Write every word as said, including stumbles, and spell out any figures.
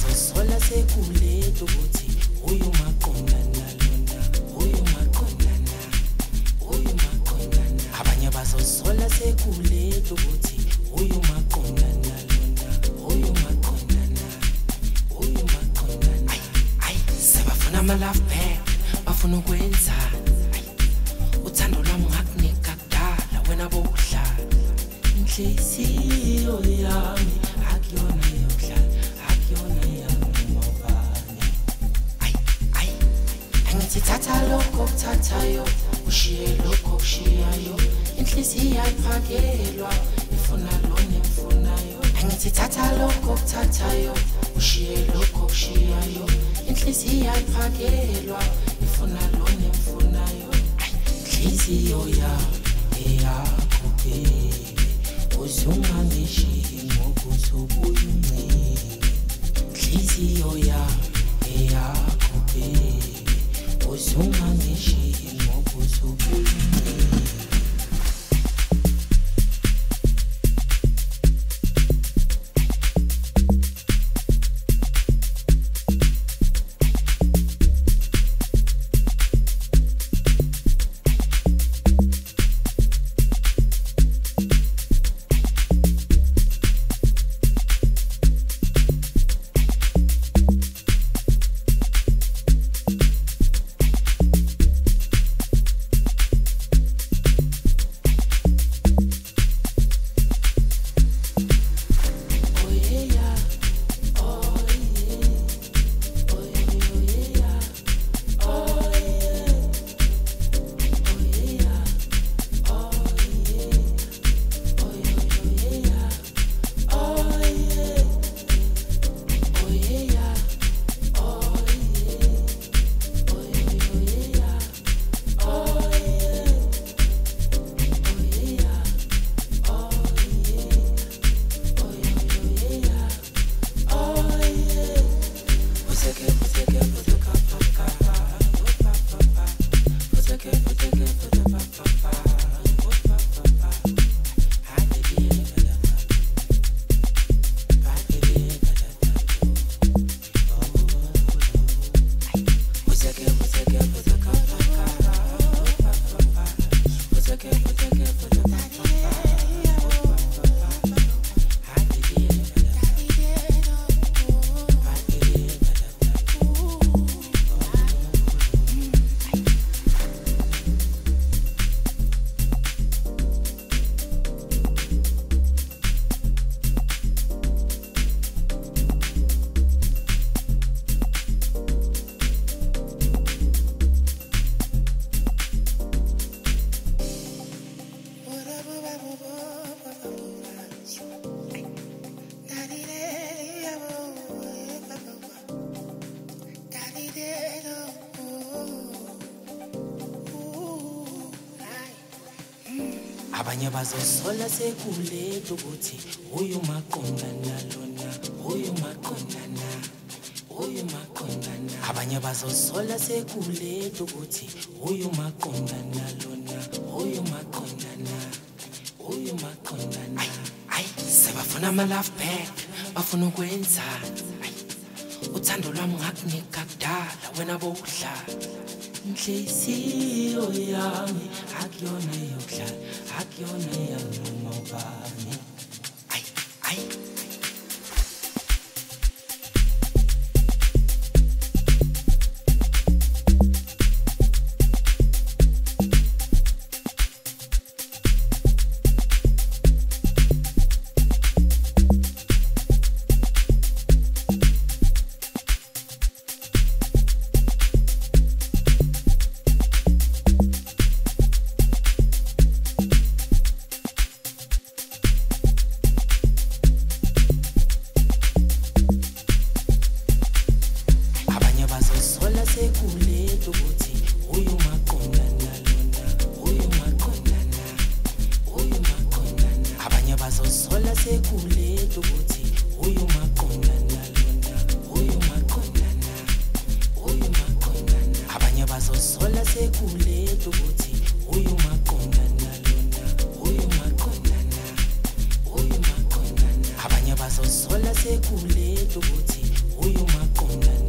bazosola sekuletha ukuthi uyu maqondana lona uyu maqondana uyu maqondana abanye bazosola sekuletha ukuthi uyu maqondana lona uyu maqondana uyu maqondana ay ay sebafuna ama love back bafuna ukwenza uthando lwami ngakunika kudala wena bowudlala inhliziyo yami akuyona yokudlala akuyona yami ngobani ay ay angithi thatha lokho kuthathayo ushiye lokho kushiyayo inhliziyo ayiphakelwa ifuna lona ifunayo angithi thatha lokho kuthathayo ushiye lokho kushiyayo inhliziyo ayiphakelwa ifuna lona ifunayo inhliziyo yami eyakho baby uzungangishi ngokuzobuyini inhliziyo yami eyakho baby uzungangishi ngokuzobuyini abanye bazosola sekuletha ukuthi uyu maqondana lona uyu maqondana uyu maqondana abanye bazosola sekuletha ukuthi uyu maqondana lona uyu maqondana uyu maqondana ay ay sebafuna ama love back bafuna ukwenza ay uthando lwami ngakunika kudala wena bowudlala inhliziyo yami akuyona yokudlala akuyona yami ngobani ay ay sekuletha ukuthi uyu maqondana lona uyu maqondana uyu maqondana abanye bazosola sekuletha ukuthi uyu maqondana lona uyu maqondana uyu maqondana abanye bazosola sekuletha ukuthi uyu maqondana lona uyu maqondana uyu maqondana abanye bazosola sekuletha ukuthi huyu maqondana